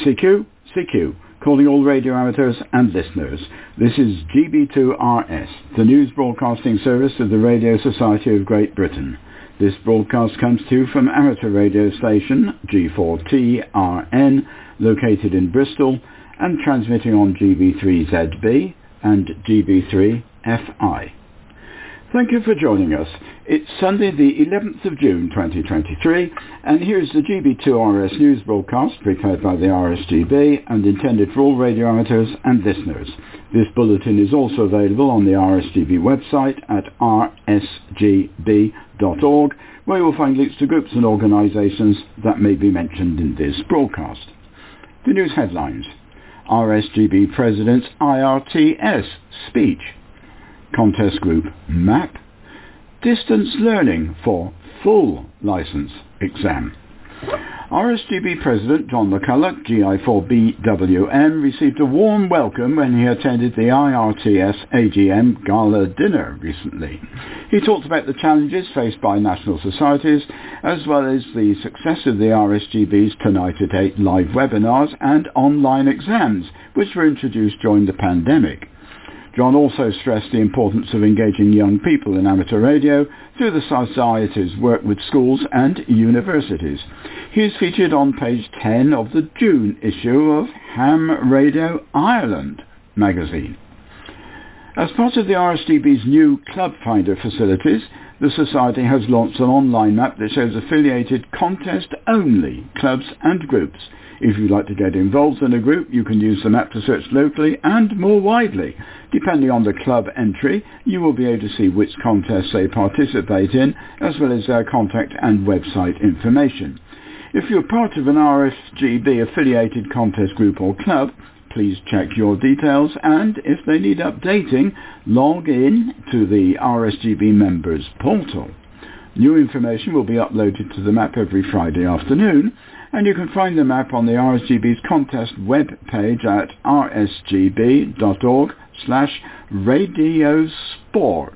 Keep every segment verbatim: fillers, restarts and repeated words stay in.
C Q, C Q, calling all radio amateurs and listeners. This is G B two R S, the news broadcasting service of the Radio Society of Great Britain. This broadcast comes to you from amateur radio station G four T R N, located in Bristol, and transmitting on G B three Z B and G B three F I. Thank you for joining us. It's Sunday the eleventh of June twenty twenty-three, and here's the G B two R S news broadcast prepared by the R S G B and intended for all radio amateurs and listeners. This bulletin is also available on the R S G B website at r s g b dot org, where you will find links to groups and organisations that may be mentioned in this broadcast. The news headlines: R S G B President's I R T S speech, contest group map, distance learning for full licence exam. R S G B President John McCulloch, G I four B W M, received a warm welcome when he attended the I R T S A G M Gala dinner recently. He talked about the challenges faced by national societies, as well as the success of the R S G B's Tonight at eight live webinars and online exams, which were introduced during the pandemic. John also stressed the importance of engaging young people in amateur radio through the Society's work with schools and universities. He is featured on page ten of the June issue of Ham Radio Ireland magazine. As part of the R S G B's new Club Finder facilities, the Society has launched an online map that shows affiliated contest-only clubs and groups. If you'd like to get involved in a group, you can use the map to search locally and more widely. Depending on the club entry, you will be able to see which contests they participate in, as well as their contact and website information. If you're part of an R S G B affiliated contest group or club, please check your details, and if they need updating, log in to the R S G B members portal. New information will be uploaded to the map every Friday afternoon, and you can find the map on the R S G B's contest web page at r s g b dot org slash radio sport.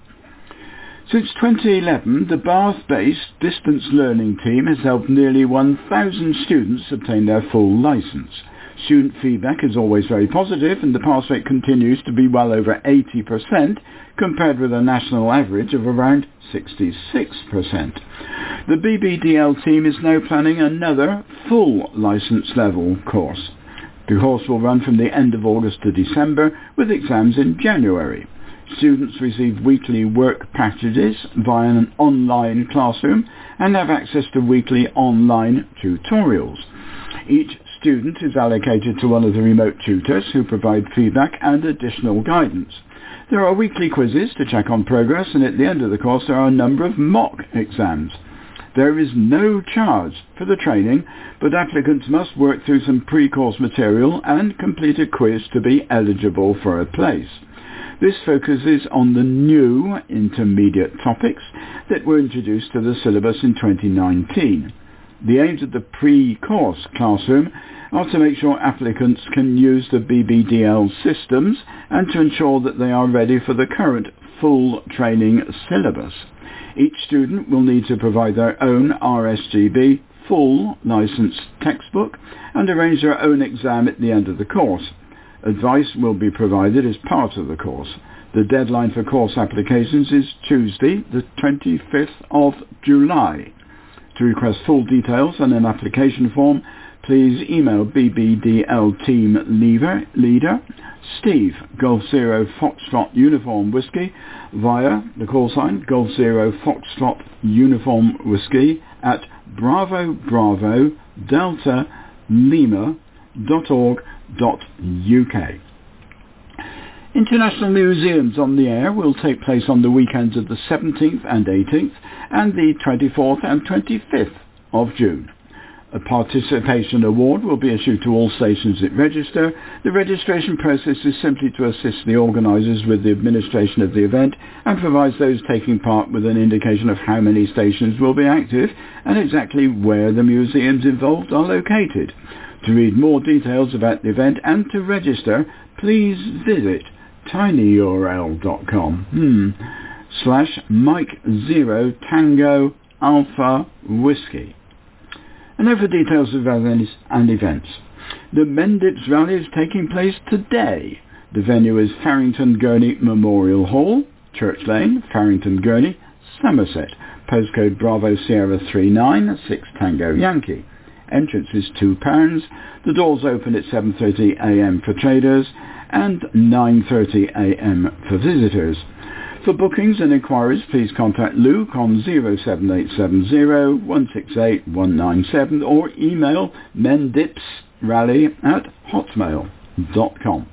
Since twenty eleven, the Bath-based distance learning team has helped nearly one thousand students obtain their full licence. Student feedback is always very positive, and the pass rate continues to be well over eighty percent, compared with a national average of around sixty-six percent. The B B D L team is now planning another full licence level course. The course will run from the end of August to December, with exams in January. Students receive weekly work packages via an online classroom and have access to weekly online tutorials. Each student is allocated to one of the remote tutors who provide feedback and additional guidance. There are weekly quizzes to check on progress, and at the end of the course there are a number of mock exams. There is no charge for the training, but applicants must work through some pre-course material and complete a quiz to be eligible for a place. This focuses on the new intermediate topics that were introduced to the syllabus in twenty nineteen. The aims of the pre-course classroom are to make sure applicants can use the B B D L systems and to ensure that they are ready for the current full training syllabus. Each student will need to provide their own R S G B full licence textbook and arrange their own exam at the end of the course. Advice will be provided as part of the course. The deadline for course applications is Tuesday, the twenty-fifth of July. To request full details and an application form, please email B B D L Team Leader, leader Steve, Golf Zero Foxtrot Uniform Whiskey, via the call sign Golf Zero Foxtrot Uniform Whiskey at Bravo Bravo Delta Lima dot org dot U K. International Museums on the Air will take place on the weekends of the seventeenth and eighteenth and the twenty-fourth and twenty-fifth of June. A participation award will be issued to all stations that register. The registration process is simply to assist the organisers with the administration of the event and provides those taking part with an indication of how many stations will be active and exactly where the museums involved are located. To read more details about the event and to register, please visit tinyurl dot com hmm, slash Mike Zero Tango Alpha Whiskey. And now for details of events and events. The Mendips Rally is taking place today. The venue is Farrington Gurney Memorial Hall, Church Lane, Farrington Gurney, Somerset. Postcode Bravo Sierra three nine six Tango Yankee. Entrance is two pounds. The doors open at seven thirty a m for traders and nine thirty a m for visitors. For bookings and inquiries, please contact Luke on zero seven eight seven zero one six eight one nine seven or email mendipsrally at hotmail dot com.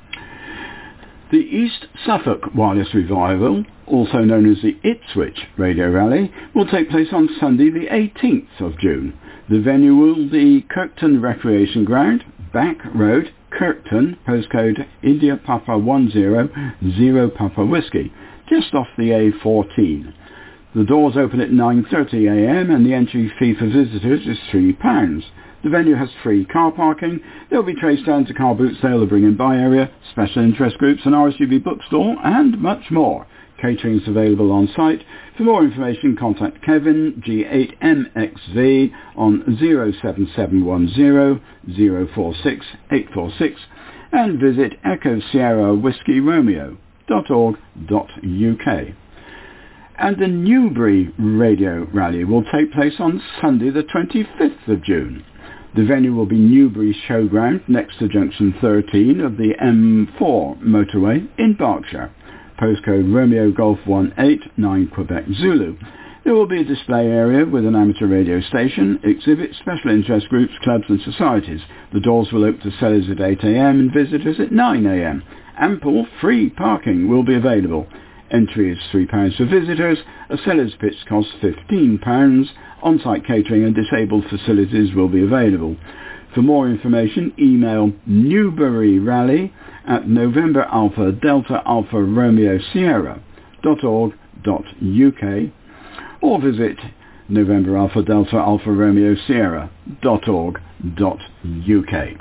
The East Suffolk Wireless Revival, also known as the Ipswich Radio Rally, will take place on Sunday the eighteenth of June. The venue will be Kirkton Recreation Ground, Back Road, Kirkton, postcode India Papa one zero zero Papa Whiskey, just off the A fourteen. The doors open at nine thirty a m and the entry fee for visitors is three pounds. The venue has free car parking. There will be trays down to car boot sale, the bring and buy area, special interest groups, an R S U V bookstore and much more. Catering is available on site. For more information, contact Kevin G eight M X V on zero seven seven one zero zero four six eight four six and visit Echo Sierra Whiskey Romeo dot org dot U K. And the Newbury Radio Rally will take place on Sunday the twenty-fifth of June. The venue will be Newbury Showground next to Junction thirteen of the M four motorway in Berkshire. Postcode Romeo Golf one eight nine Quebec Zulu. There will be a display area with an amateur radio station, exhibits, special interest groups, clubs and societies. The doors will open to sellers at eight a m and visitors at nine a m. Ample free parking will be available. Entry is three pounds for visitors. A seller's pitch costs fifteen pounds. On-site catering and disabled facilities will be available. For more information, email newburyrally at November Alpha Delta Alpha Romeo Sierra dot org dot U K or visit November Alpha Delta Alpha Romeo Sierra dot org dot U K.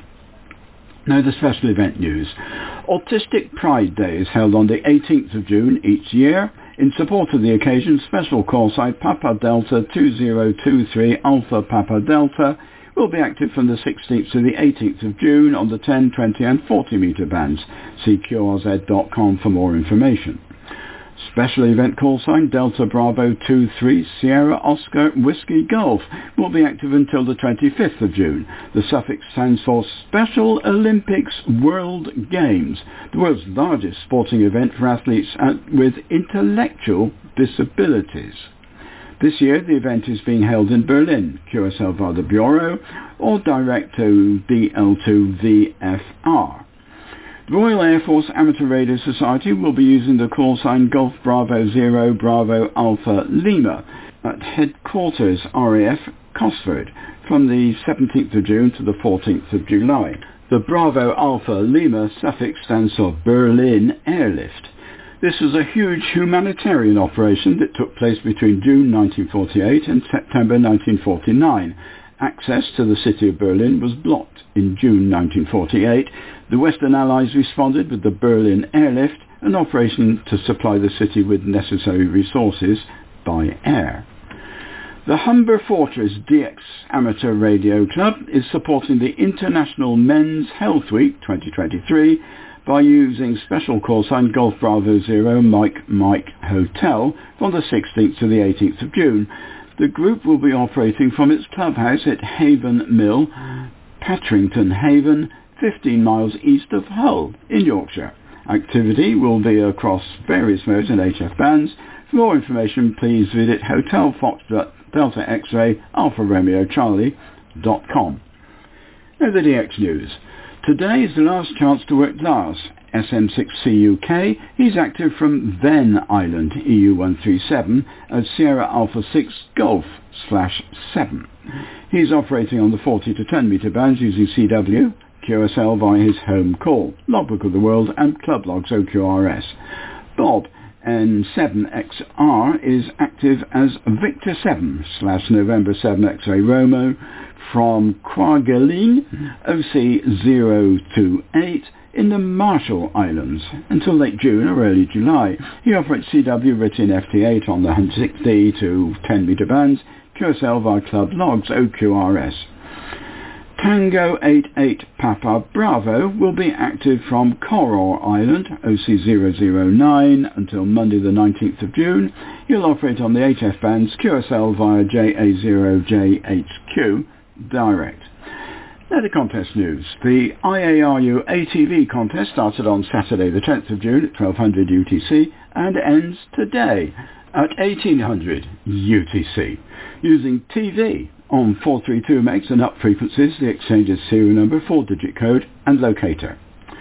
Now the special event news. Autistic Pride Day is held on the eighteenth of June each year. In support of the occasion, special call sign Papa Delta two zero two three Alpha Papa Delta will be active from the sixteenth to the eighteenth of June on the ten, twenty and forty metre bands. See Q R Z dot com for more information. Special event call sign Delta Bravo two three Sierra Oscar Whiskey Golf will be active until the twenty-fifth of June. The suffix stands for Special Olympics World Games, the world's largest sporting event for athletes with intellectual disabilities. This year the event is being held in Berlin, Q S L via the Bureau or direct to D L two V F R. The Royal Air Force Amateur Radio Society will be using the call sign Golf Bravo Zero Bravo Alpha Lima at headquarters R A F Cosford from the seventeenth of June to the fourteenth of July. The Bravo Alpha Lima suffix stands for Berlin Airlift. This was a huge humanitarian operation that took place between June nineteen forty-eight and September nineteen forty-nine. Access to the city of Berlin was blocked in June nineteen forty-eight. The Western Allies responded with the Berlin Airlift, an operation to supply the city with necessary resources by air. The Humber Fortress D X Amateur Radio Club is supporting the International Men's Health Week twenty twenty-three by using special call sign Golf Bravo Zero Mike Mike Hotel from the sixteenth to the eighteenth of June. The group will be operating from its clubhouse at Haven Mill, Patrington Haven, fifteen miles east of Hull in Yorkshire. Activity will be across various modes and H F bands. For more information, please visit Hotel Foxtrot Delta X-Ray Alpha Romeo Charlie dot com. Now the D X News. Today is the last chance to work Lars, S M six C U K. He's active from Ven Island, E U one three seven, at Sierra Alpha six Golf slash seven. He's operating on the forty to ten metre bands using C W, Q S L via his home call, Logbook of the World and Club Logs O Q R S. Bob, N seven X R, is active as Victor seven slash November seven X-Ray Romo from Kwaggaline, O C zero two eight, in the Marshall Islands until late June or early July. He operates C W written F T eight on the sixty to ten metre bands, Q S L via Club Logs O Q R S. Tango eight eight Papa Bravo will be active from Koror Island, O C zero zero nine, until Monday the nineteenth of June. He'll operate on the H F bands Q S L via J A zero J H Q direct. Now the contest news. The I A R U A T V contest started on Saturday the tenth of June at twelve hundred U T C and ends today at eighteen hundred U T C. Using T V on four three two megs and up frequencies, the exchange's serial number, four-digit code and locator.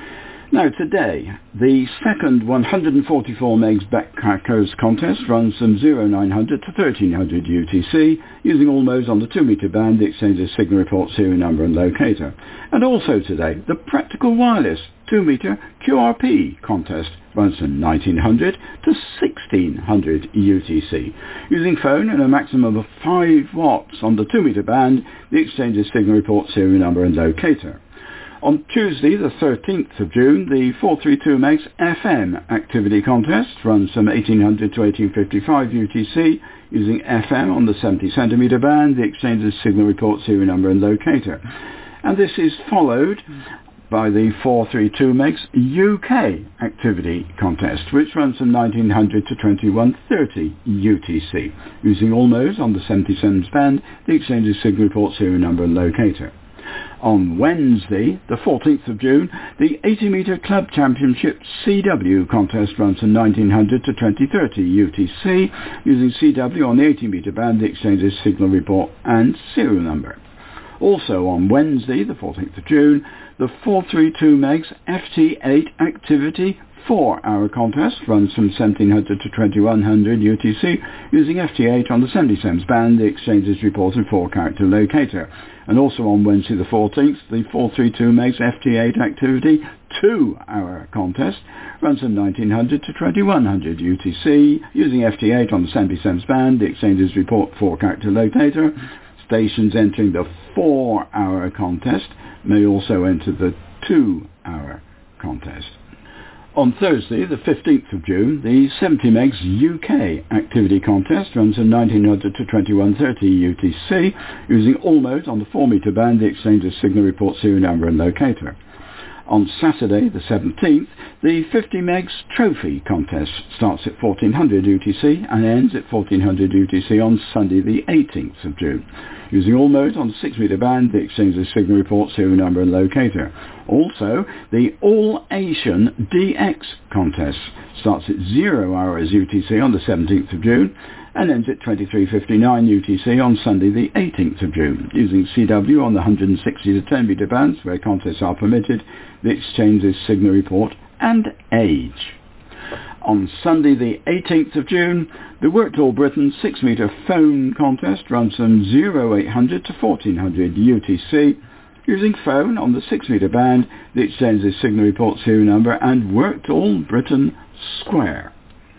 Now today, the second one hundred forty-four megs backcrackers contest runs from oh nine hundred to thirteen hundred U T C, using all modes on the two meter band, the exchange's signal report serial number and locator. And also today, the practical wireless two meter Q R P contest runs from nineteen hundred to sixteen hundred U T C. Using phone and a maximum of five watts on the two meter band, the exchange's signal report serial number and locator. On Tuesday, the thirteenth of June, the four three two megs F M activity contest runs from eighteen hundred to eighteen fifty-five U T C, using F M on the seventy centimeter band, the exchange's signal report serial number and locator. And this is followed by the four three two megs U K activity contest, which runs from nineteen hundred to twenty-one thirty U T C, using all modes on the seventy centimeter band, the exchange's signal report serial number and locator. On Wednesday, the fourteenth of June, the eighty meter Club Championship C W contest runs from nineteen hundred to twenty thirty U T C, using C W on the eighty meter band, the exchange's signal report and serial number. Also on Wednesday, the fourteenth of June, the four three two megs F T eight activity four hour contest runs from seventeen hundred to twenty-one hundred U T C, using F T eight on the seventy centimeter band, the exchange's report and four character locator. And also on Wednesday the fourteenth, the four three two megs F T eight activity two hour contest runs from nineteen hundred to twenty-one hundred U T C, using F T eight on the seventy centimeter band, the exchange's report four character locator. Stations entering the four hour contest may also enter the two hour contest. On Thursday, the fifteenth of June, the seventy megs U K activity contest runs from nineteen hundred to twenty-one thirty U T C, using all modes on the four meter band, the exchange's signal report serial number and locator. On Saturday, the seventeenth, the fifty megs trophy contest starts at fourteen hundred U T C and ends at fourteen hundred U T C on Sunday, the eighteenth of June. Using all modes on the six meter band, the exchange's signal report serial number and locator. Also, the All Asian D X contest starts at zero hours U T C on the seventeenth of June and ends at twenty-three fifty-nine U T C on Sunday the eighteenth of June, using C W on the one hundred sixty to ten meter bands where contests are permitted, the exchange's signal report and age. On Sunday the eighteenth of June, the Worked All Britain six meter phone contest runs from oh eight hundred to fourteen hundred U T C, using phone on the six meter band, the exchange's signal report serial number and Worked All Britain Square.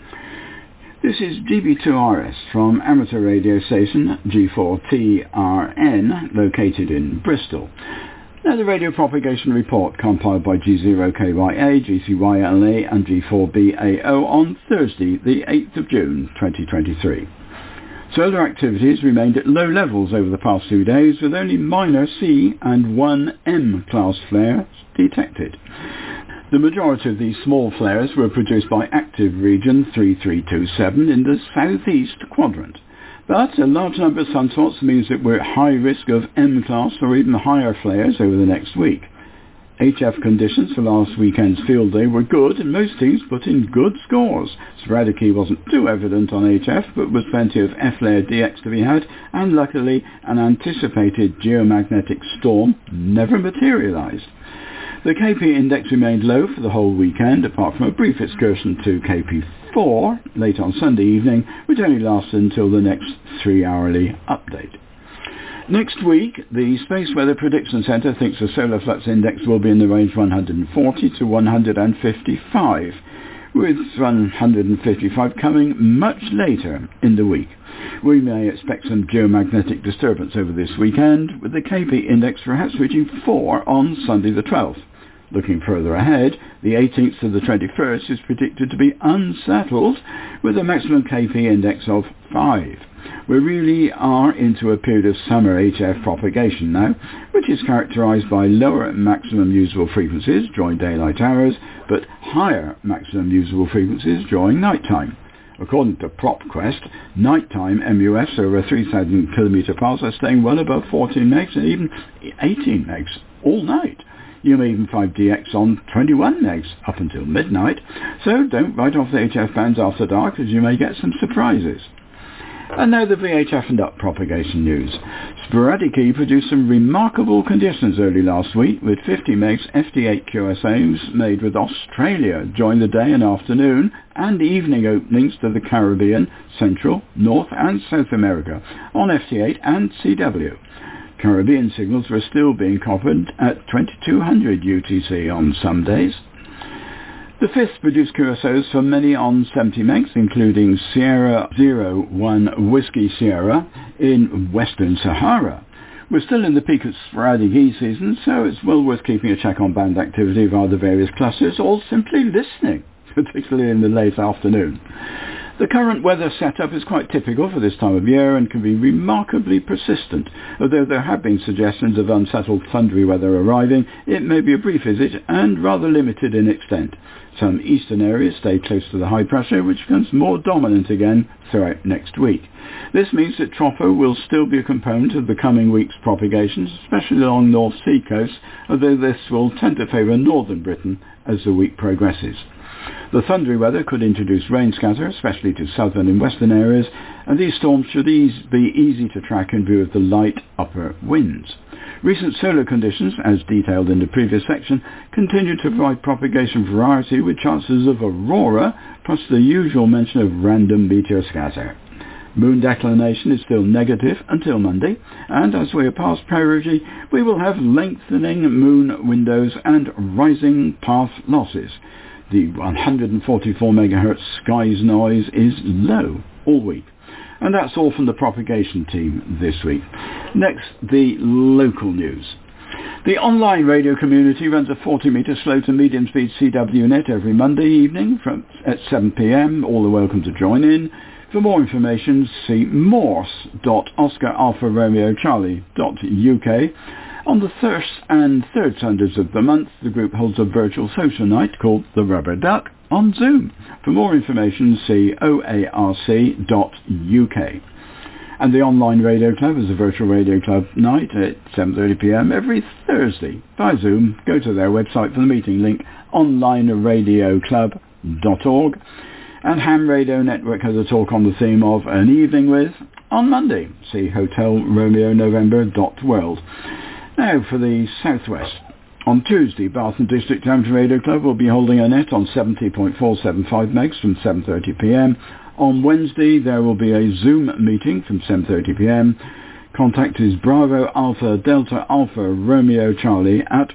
This is G B two R S from amateur radio station G four T R N, located in Bristol. Now the radio propagation report compiled by G zero K Y A, G C Y L A and G four B A O on Thursday the eighth of June twenty twenty-three. Solar activities remained at low levels over the past two days, with only minor C and one M class flares detected. The majority of these small flares were produced by active region three three two seven in the southeast quadrant. But a large number of sunspots means that we're at high risk of M-class or even higher flares over the next week. H F conditions for last weekend's field day were good, and most teams put in good scores. Sporadic wasn't too evident on H F, but was plenty of F-layer D X to be had, and luckily an anticipated geomagnetic storm never materialised. The K P index remained low for the whole weekend, apart from a brief excursion to K P four late on Sunday evening, which only lasted until the next three-hourly update. Next week, the Space Weather Prediction Centre thinks the solar flux index will be in the range one hundred forty to one hundred fifty-five, with one hundred fifty-five coming much later in the week. We may expect some geomagnetic disturbance over this weekend, with the K P index perhaps reaching four on Sunday the twelfth. Looking further ahead, the eighteenth to the twenty-first is predicted to be unsettled with a maximum K P index of five. We really are into a period of summer H F propagation now, which is characterised by lower maximum usable frequencies during daylight hours, but higher maximum usable frequencies during night time. According to PropQuest, nighttime M U Fs over a three thousand kilometre pulse are staying well above fourteen megs and even eighteen megs all night. You may even find D X on twenty-one megs up until midnight, so don't write off the H F bands after dark as you may get some surprises. And now the V H F and up propagation news. Sporadic E produced some remarkable conditions early last week with fifty megs F T eight Q S As made with Australia during the day and afternoon and evening openings to the Caribbean, Central, North and South America on F T eight and C W. Caribbean signals were still being copied at twenty-two hundred U T C on some days. The fifth produced Q S Os for many on seventy megs, including Sierra zero one Whiskey Sierra in Western Sahara. We're still in the peak of sporadic E season, so it's well worth keeping a check on band activity via the various clusters or simply listening, particularly in the late afternoon. The current weather setup is quite typical for this time of year and can be remarkably persistent. Although there have been suggestions of unsettled thundery weather arriving, it may be a brief visit and rather limited in extent. Some eastern areas stay close to the high pressure, which becomes more dominant again throughout next week. This means that Tropo will still be a component of the coming week's propagations, especially along North Sea coast, although this will tend to favour northern Britain as the week progresses. The thundery weather could introduce rain scatter, especially to southern and western areas, and these storms should ease, be easy to track in view of the light upper winds. Recent solar conditions, as detailed in the previous section, continue to provide propagation variety with chances of aurora, plus the usual mention of random meteor scatter. Moon declination is still negative until Monday, and as we are past perigee, we will have lengthening moon windows and rising path losses. The one hundred forty-four megahertz skies noise is low all week. And that's all from the propagation team this week. Next, the local news. The online radio community runs a forty metre slow to medium speed C W net every Monday evening from at seven p m. All are welcome to join in. For more information, see morse dot oscar alpha romeo charlie dot u k. On the first and third Sundays of the month, the group holds a virtual social night called The Rubber Duck on Zoom. For more information, see o a r c dot u k. And the Online Radio Club is a virtual radio club night at seven thirty p m every Thursday by Zoom. Go to their website for the meeting link, online radio club dot org. And Ham Radio Network has a talk on the theme of An Evening With on Monday. See Hotel Romeo November dot world. Now for the Southwest. On Tuesday, Bath and District Amateur Radio Club will be holding a net on seventy point four seven five megs from seven thirty p m. On Wednesday, there will be a Zoom meeting from seven thirty p m. Contact is Bravo Alpha Delta Alpha Romeo Charlie at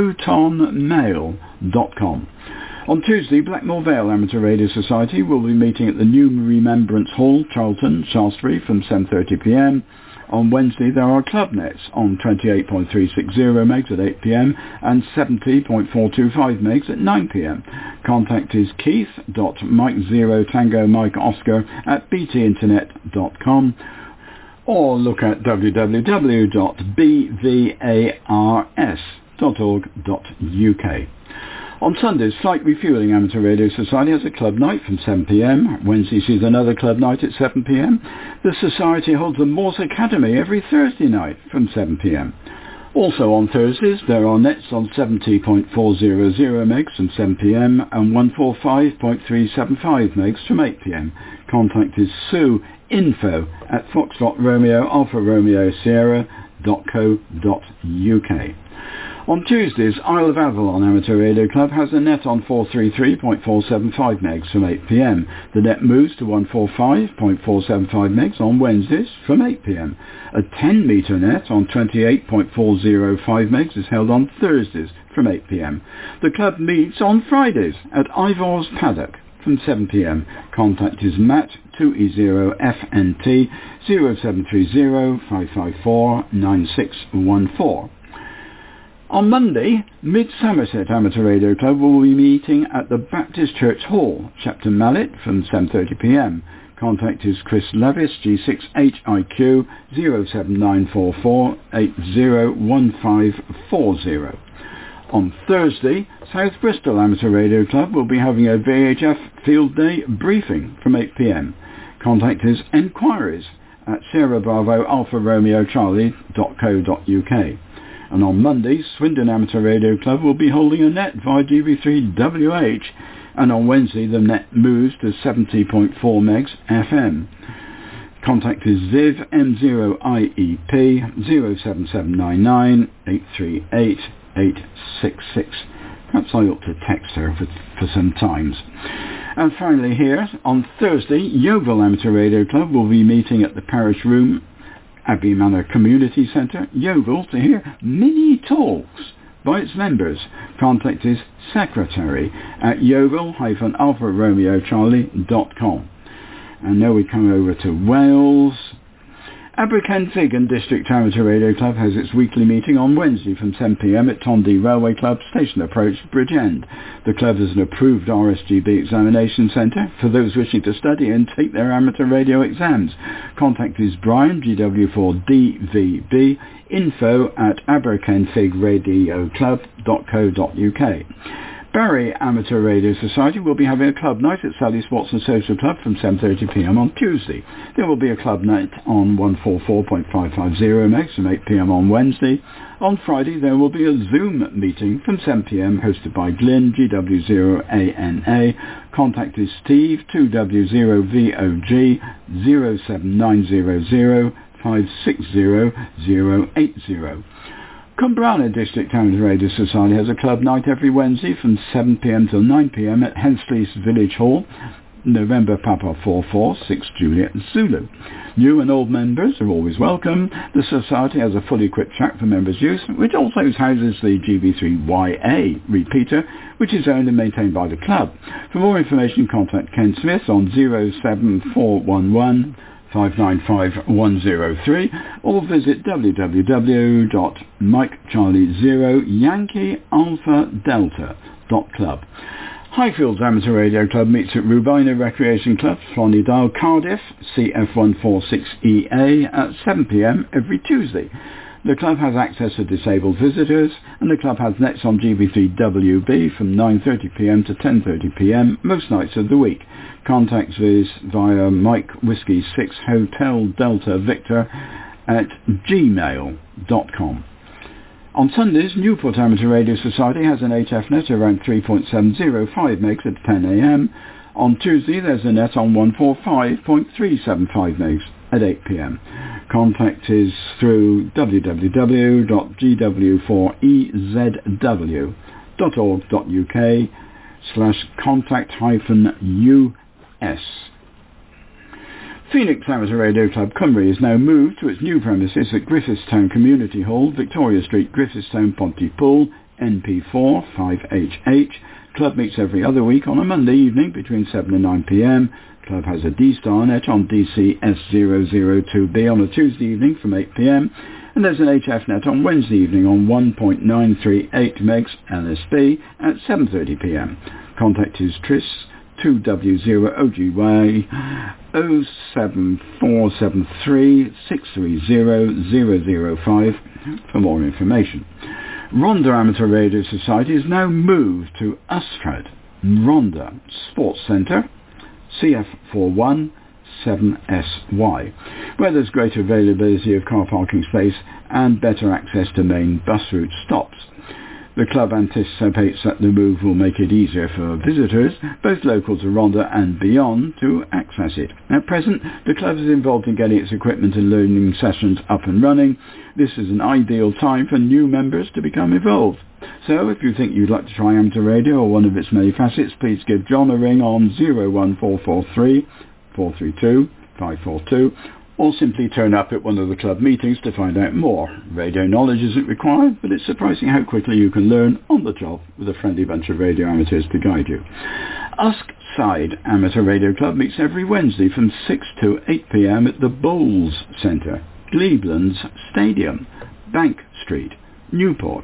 proton mail dot com. On Tuesday, Blackmore Vale Amateur Radio Society will be meeting at the New Remembrance Hall, Charlton, Shaftesbury from seven thirty p m. On Wednesday, there are club nets on twenty-eight point three six zero megs at eight p m and seventy point four two five megs at nine p m. Contact is keith dot mike zero tango mike oscar at b t internet dot com or look at w w w dot b v a r s dot org dot u k. On Sundays, Slight Refuelling Amateur Radio Society has a club night from seven p m. Wednesday sees another club night at seven p m. The Society holds a Morse Academy every Thursday night from seven p m. Also on Thursdays, there are nets on seventy point four zero zero megs from seven p m and one forty-five point three seven five megs from eight p m. Contact is Sue info at foxtrot romeo alpha romeo sierra dot co dot u k. On Tuesdays, Isle of Avalon Amateur Radio Club has a net on four thirty-three point four seven five megs from eight p m. The net moves to one forty-five point four seven five megs on Wednesdays from eight p m. A ten metre net on twenty-eight point four zero five megs is held on Thursdays from eight p m. The club meets on Fridays at Ivor's Paddock from seven p m. Contact is Matt two E zero F N T zero seven three zero five five four nine six one four. On Monday, Mid-Somerset Amateur Radio Club will be meeting at the Baptist Church Hall, Shepton Mallet, from seven thirty p m. Contact is Chris Levis, G six H I Q zero seven nine four four eight zero one five four zero. On Thursday, South Bristol Amateur Radio Club will be having a V H F Field Day briefing from eight p m. Contact is enquiries at Sierra Bravo Alpha Romeo Charlie dot co dot U K. And on Monday, Swindon Amateur Radio Club will be holding a net via G B three W H, and on Wednesday the net moves to seventy point four megs F M. Contact is Ziv M zero I E P zero seven seven nine nine eight three eight eight six six. Perhaps I ought to text her for, for some times. And finally here, on Thursday, Yeovil Amateur Radio Club will be meeting at the Parish Room, Abbey Manor Community Centre, Yeovil, to hear mini talks by its members. Contact is secretary at yeovil dash alpha romeo charlie dot com. And now we come over to Wales. Aberkenfig and District Amateur Radio Club has its weekly meeting on Wednesday from seven p m at Tondy Railway Club, Station Approach, Bridgend. The club is an approved R S G B examination centre for those wishing to study and take their amateur radio exams. Contact is Brian, G W four D V B, info at aberkenfig radio club dot co dot U K. Barry Amateur Radio Society will be having a club night at Sally Sports and Social Club from seven thirty p m on Tuesday. There will be a club night on one forty-four point five five zero megs from eight p m on Wednesday. On Friday there will be a Zoom meeting from seven p m hosted by Glyn, G W zero A N A. Contact is Steve, two W zero V O G zero seven nine zero zero five six zero zero eight zero. Cumbrana District Amateur Radio Society has a club night every Wednesday from seven p m till nine p m at Hensley's Village Hall, November Papa four four six Juliet Zulu. New and old members are always welcome. The society has a fully equipped track for members' use, which also houses the G B three Y A repeater, which is owned and maintained by the club. For more information, contact Ken Smith on zero seven four one one five nine five one zero three or visit w w w dot mike charlie zero yankee alpha delta dot club. Highfields Amateur Radio Club meets at Rubina Recreation Club, Flonidale, Cardiff, C F one four six E A at seven p m every Tuesday. The club has access to disabled visitors, and the club has nets on G B three W B from nine thirty p m to ten thirty p m most nights of the week. Contact is via Mike Whiskey six Hotel Delta Victor at gmail dot com. On Sundays, Newport Amateur Radio Society has an H F net around three point seven zero five megs at ten a m. On Tuesday, there's a net on one forty-five point three seven five megs at eight p m. Contact is through w w w dot g w four e z w dot org dot u k slash contact hyphen u s. Phoenix Amateur Radio Club Cymru is now moved to its new premises at Griffithstown Community Hall, Victoria Street, Griffithstown, Pontypool, N P four five H H. Club meets every other week on a Monday evening between seven and nine p m. Club has a D-Star net on D C S zero zero two B on a Tuesday evening from eight p m. And there's an H F net on Wednesday evening on one point nine three eight megs L S B at seven thirty p m. Contact is Tris, two W zero O G Y zero seven four seven three six three zero zero zero five for more information. Rhondda Amateur Radio Society is now moved to Ystrad, Rhondda Sports Centre, C F four one seven S Y, where there's greater availability of car parking space and better access to main bus route stops. The club anticipates that the move will make it easier for visitors, both local to Rhondda and beyond, to access it. At present, the club is involved in getting its equipment and learning sessions up and running. This is an ideal time for new members to become involved. So, if you think you'd like to try amateur radio or one of its many facets, please give John a ring on zero one four four three four three two five four two, or simply turn up at one of the club meetings to find out more. Radio knowledge isn't required, but it's surprising how quickly you can learn on the job with a friendly bunch of radio amateurs to guide you. Usk Side Amateur Radio Club meets every Wednesday from six to eight p m at the Bowls Centre, Glebelands Stadium, Bank Street, Newport.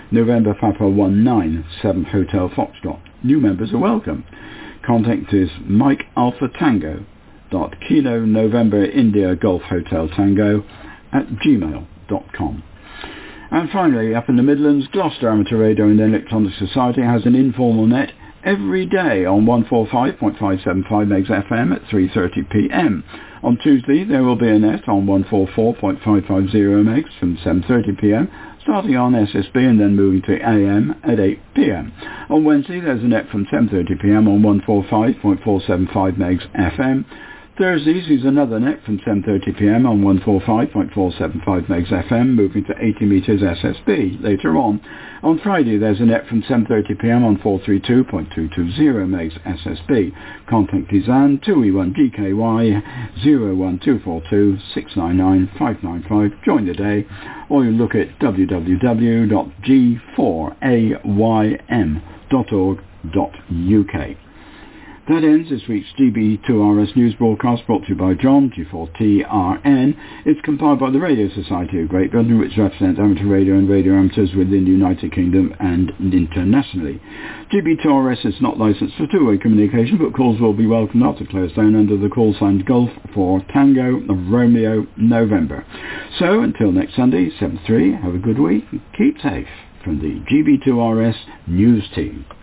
November Papa one nine seven Hotel Foxtrot. New members are welcome. Contact is Mike Alpha Tango dot Kilo November India Golf Hotel Tango at gmail dot com. And finally, up in the Midlands, Gloucester Amateur Radio and Electronic Society has an informal net every day on one forty-five point five seven five megahertz F M at three thirty p m. On Tuesday, there will be a net on one forty-four point five five zero megahertz from seven thirty p m, starting on S S B and then moving to A M at eight p m. On Wednesday, there's a net from seven thirty p m on one forty-five point four seven five megahertz F M. Thursdays is another net from seven thirty p m on one forty-five point four seven five megahertz F M, moving to eighty meters S S B later on. On Friday, there's a net from seven thirty p m on four thirty-two point two two zero megahertz S S B. Contact is Anne two E one G K Y zero one two four two six nine nine five nine five. Join the day, or you look at w w w dot g four a y m dot org dot u k. That ends this week's G B two R S news broadcast, brought to you by John, G four T R N. It's compiled by the Radio Society of Great Britain, which represents amateur radio and radio amateurs within the United Kingdom and internationally. G B two R S is not licensed for two-way communication, but calls will be welcomed after close down under the call sign Golf for Tango Romeo November. So, until next Sunday, seven three, have a good week and keep safe from the G B two R S news team.